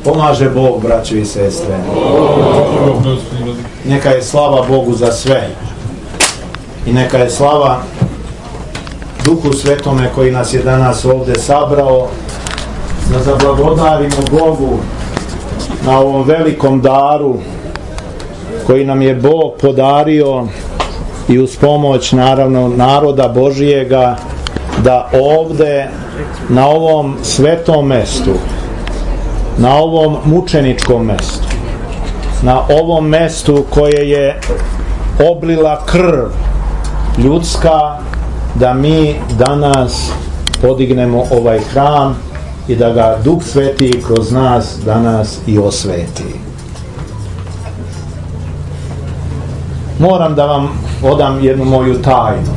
Pomaže Bog, braćo i sestre. Neka je slava Bogu za sve. I neka je slava Duhu Svetome koji nas je danas ovdje sabrao, da zablagodarimo Bogu na ovom velikom daru koji nam je Bog podario i uz pomoć naravno naroda Božijega, da ovdje na ovom svetom mestu, na ovom mučeničkom mestu, na ovom mestu koje je oblila krv ljudska, da mi danas podignemo ovaj hram i da ga Duh Sveti kroz nas danas i osveti. Moram da vam odam jednu moju tajnu.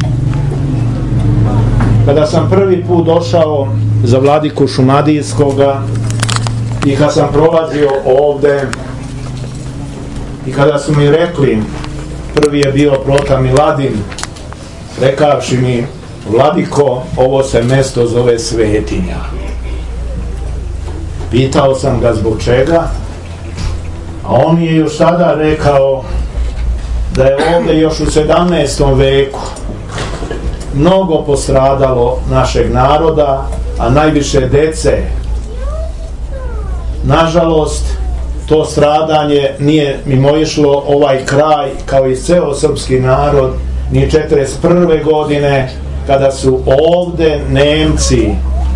Kada sam prvi put došao za vladiku Šumadijskoga i kad sam prolazio ovde i kada su mi rekli, prvi je bio Prota Miladin, rekavši mi: vladiko, ovo se mesto zove svetinja. Pitao sam ga zbog čega, a on je još tada rekao da je ovdje još u 17. veku mnogo postradalo našeg naroda, a najviše dece. Nažalost, to stradanje nije mimoišlo ovaj kraj, kao i ceo srpski narod, ni 41. godine, kada su ovdje Nemci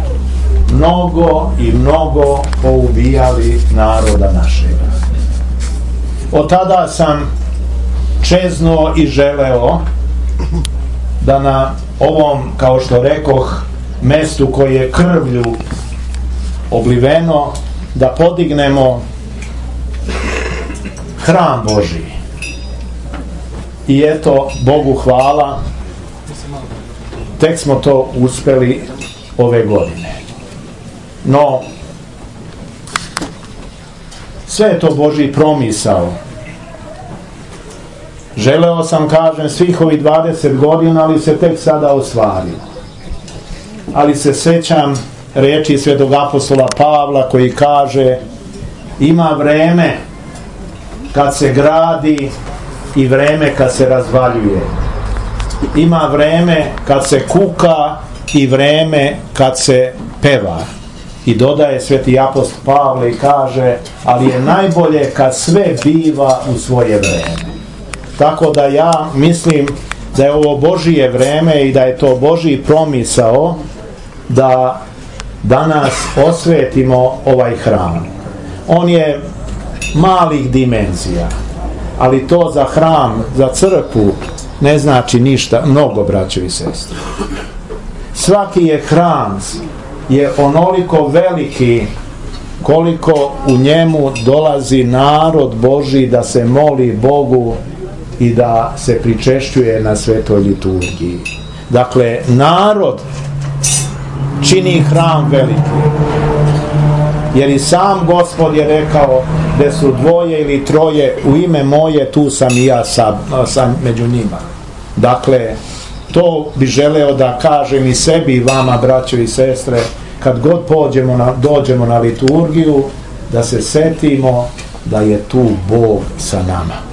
mnogo poubijali naroda našega. Od tada sam čezno i želeo da na ovom, kao što rekoh, mestu koje je krvlju obliveno, da podignemo hram Božiji. I eto, Bogu hvala, tek smo to uspeli ove godine. No, sve je to Božji promisao. Želeo sam, kažem, svih ovih 20 godina, ali se tek sada ostvarilo. Ali se sećam riječi svetog apostola Pavla koji kaže: ima vreme kad se gradi i vreme kad se razvaljuje. Ima vreme kad se kuka i vreme kad se peva. I dodaje sveti apostol Pavle i kaže: ali je najbolje kad sve biva u svoje vreme. Tako da ja mislim da je ovo Božije vreme i da je to Božji promisao da danas osvetimo ovaj hram. On je malih dimenzija, ali to za hram, za crkvu ne znači ništa mnogo, braćo i sestre. Svaki je hram je onoliko veliki koliko u njemu dolazi narod Božji da se moli Bogu i da se pričešćuje na svetoj liturgiji. Dakle, narod čini hram veliki, jer i sam Gospod je rekao: gde su dvoje ili troje u ime moje, tu sam i ja sam među njima. Dakle, to bi želeo da kažem i sebi i vama, braćo i sestre, kad god dođemo na liturgiju, da se setimo da je tu Bog sa nama.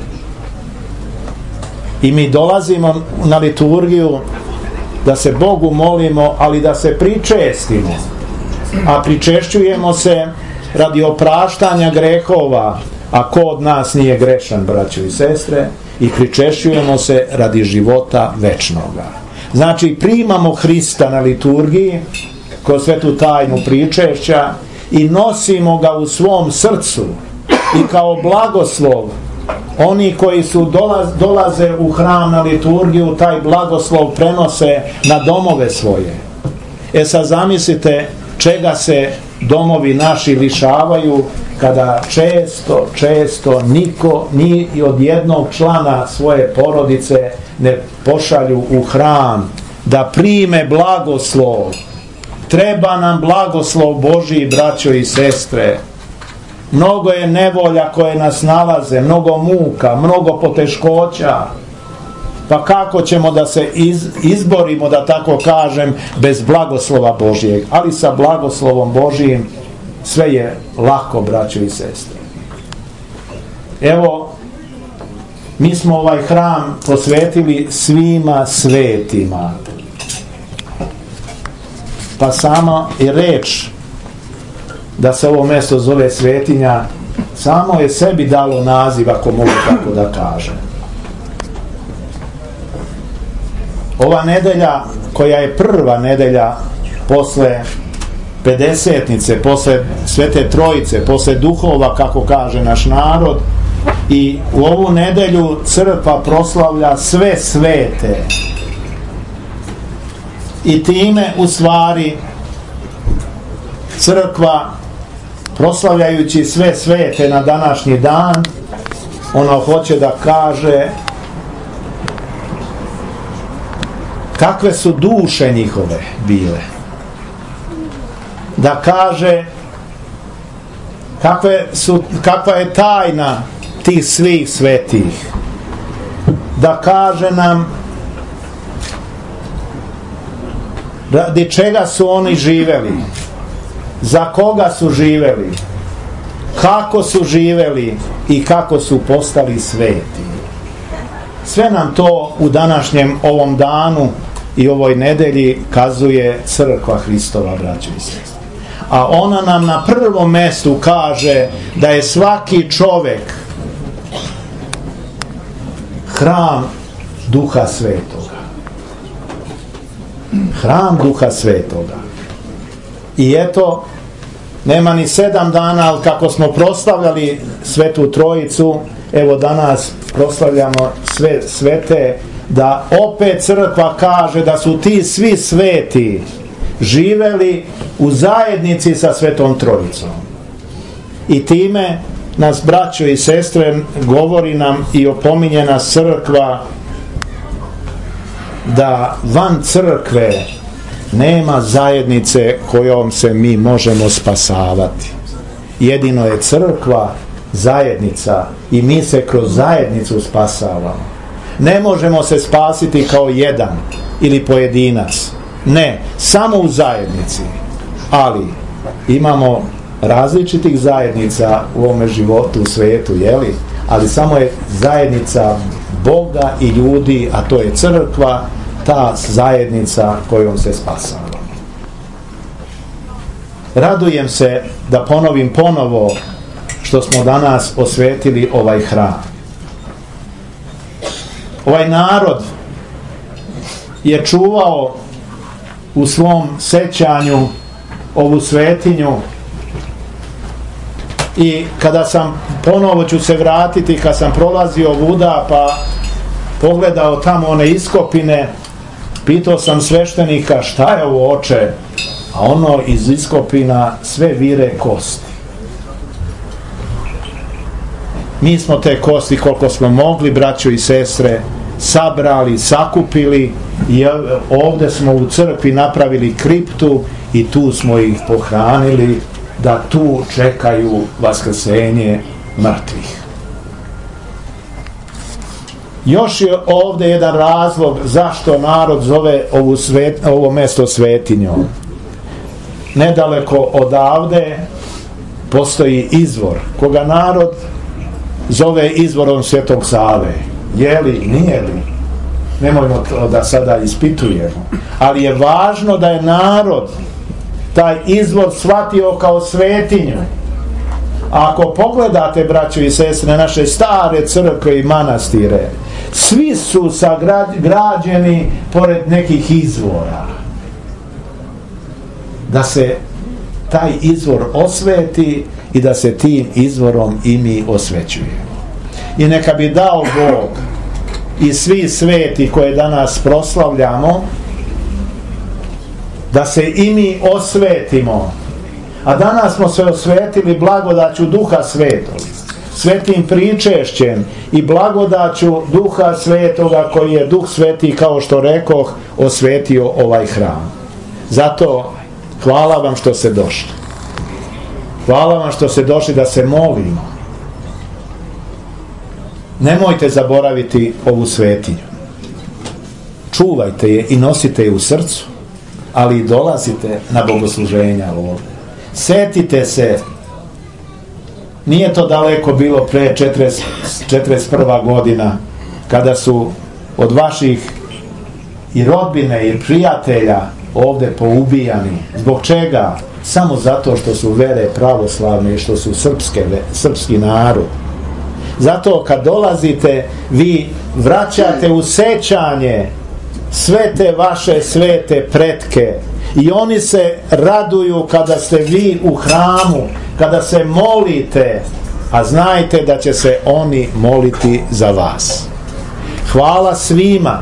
I mi dolazimo na liturgiju da se Bogu molimo, ali da se pričestimo. A pričešćujemo se radi opraštanja grehova, a ko od nas nije grešan, braćo i sestre, i pričešćujemo se radi života večnoga. Znači, primamo Hrista na liturgiji kroz svetu tajnu pričešća i nosimo ga u svom srcu i kao blagoslov. Oni koji dolaze u hram na liturgiju, taj blagoslov prenose na domove svoje. Sad zamislite čega se domovi naši lišavaju kada često niko ni od jednog člana svoje porodice ne pošalju u hram da prime blagoslov. Treba nam blagoslov Božji, braćo i sestre. Mnogo je nevolja koje nas nalaze, mnogo muka, mnogo poteškoća. Pa kako ćemo da se izborimo, da tako kažem, bez blagoslova Božijeg? Ali sa blagoslovom Božijim sve je lako, braćo i sestre. Evo, mi smo ovaj hram posvetili svima svetima. Pa sama i reč da se ovo mjesto zove svetinja, samo je sebi dalo naziv, ako mogu tako da kažem. Ova nedelja, koja je prva nedelja posle Pedesetnice, posle Svete Trojice, posle duhova, kako kaže naš narod, i u ovu nedelju crkva proslavlja sve svete. I time, u stvari, crkva, proslavljajući sve svete na današnji dan, ona hoće da kaže kakve su duše njihove bile. Da kaže kakva je tajna tih svih svetih. Da kaže nam radi čega su oni živeli, za koga su živeli, kako su živeli i kako su postali sveti. Sve nam to u današnjem ovom danu i ovoj nedelji kazuje crkva Hristova, braćo i sestre. A ona nam na prvom mjestu kaže da je svaki čovjek hram Duha Svetoga. Hram Duha Svetoga. I eto, nema ni 7 dana, ali kako smo proslavljali Svetu Trojicu, evo danas proslavljamo sve svete, da opet crkva kaže da su ti svi sveti živeli u zajednici sa Svetom Trojicom. I time nas, braćo i sestre, govori nam i opominje nas crkva da van crkve nema zajednice kojom se mi možemo spasavati. Jedino je crkva zajednica i mi se kroz zajednicu spasavamo. Ne možemo se spasiti kao jedan ili pojedinac. Ne, samo u zajednici. Ali imamo različitih zajednica u ovome životu, u svijetu, jeli? Ali samo je zajednica Boga i ljudi, a to je crkva, ta zajednica kojom se spasavamo. Radujem se da ponovim ponovo što smo danas osvetili ovaj hram. Ovaj narod je čuvao u svom sećanju ovu svetinju i kada sam, ponovo ću se vratiti, kad sam prolazio vuda pa pogledao tamo one iskopine, pitao sam sveštenika šta je ovo, oče, a ono iz iskopina sve vire kosti. Mi smo te kosti koliko smo mogli, braćo i sestre, sabrali, sakupili i ovdje smo u crkvi napravili kriptu i tu smo ih pohranili da tu čekaju vaskrsenje mrtvih. Još je ovdje jedan razlog zašto narod zove ovo mjesto svetinjom. Nedaleko odavde postoji izvor koga narod zove izvorom Svetog Save. Je li, nije li? Nemojmo to da sada ispitujemo. Ali je važno da je narod taj izvor shvatio kao svetinju. A ako pogledate, braćo i sestre, naše stare crkve i manastire, svi su građeni pored nekih izvora. Da se taj izvor osveti i da se tim izvorom i mi osvećujemo. I neka bi dao Bog i svi sveti koje danas proslavljamo, da se i mi osvetimo. A danas smo se osvetili blagodaću Duha Svetog, svetim pričešćem i blagodaću Duha Svetoga, koji je Duh Sveti, kao što rekoh, osvetio ovaj hram. Zato hvala vam što ste došli. Hvala vam što ste došli da se molimo. Nemojte zaboraviti ovu svetinju. Čuvajte je i nosite je u srcu, ali i dolazite na bogosluženja ovdje. Setite se, nije to daleko bilo pre 41. godina, kada su od vaših i rodbine i prijatelja ovde poubijani. Zbog čega? Samo zato što su vere pravoslavne i što su srpski narod. Zato kad dolazite, vi vraćate u sećanje sve te vaše svete pretke i oni se raduju kada ste vi u hramu, kada se molite, a znajte da će se oni moliti za vas. Hvala svima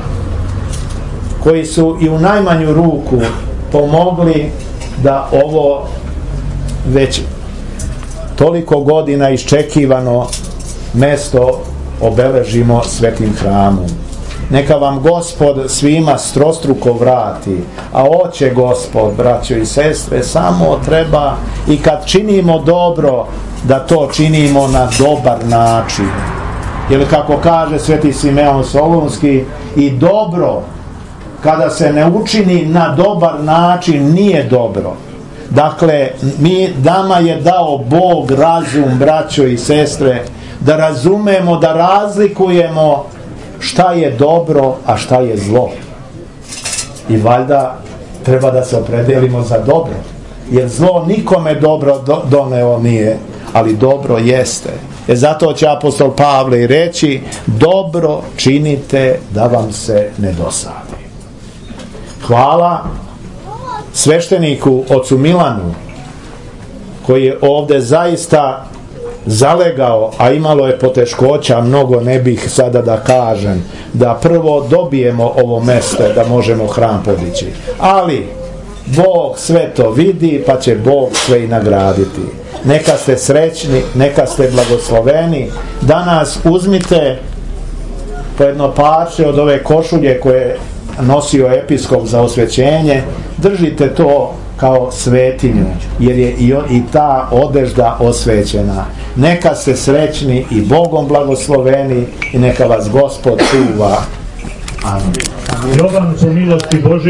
koji su i u najmanju ruku pomogli da ovo već toliko godina iščekivano mesto obeležimo svetim hramom. Neka vam Gospod svima strostruko vrati, a oće Gospod, braćo i sestre, samo treba i kad činimo dobro, da to činimo na dobar način. Jer kako kaže sveti Simeon Solunski, i dobro kada se ne učini na dobar način nije dobro. Dakle, nama je dao Bog razum, braćo i sestre, da razumemo, da razlikujemo šta je dobro, a šta je zlo. I valjda treba da se opredelimo za dobro, jer zlo nikome dobro doneo nije, ali dobro jeste. Zato će apostol Pavle i reći: dobro činite da vam se ne dosadi. Hvala svešteniku ocu Milanu, koji je ovde zaista zalegao, a imalo je poteškoća mnogo, ne bih sada da kažem, da prvo dobijemo ovo mesto da možemo hram podići, ali Bog sve to vidi, pa će Bog sve i nagraditi. Neka ste srećni, neka ste blagosloveni. Danas uzmite po jedno parče od ove košulje koje je nosio episkop za osvećenje, držite to kao svetinju, jer je i ta odežda osvećena. Neka ste srećni i Bogom blagosloveni i neka vas Gospod čuva. Amen. Jovan po milosti Božje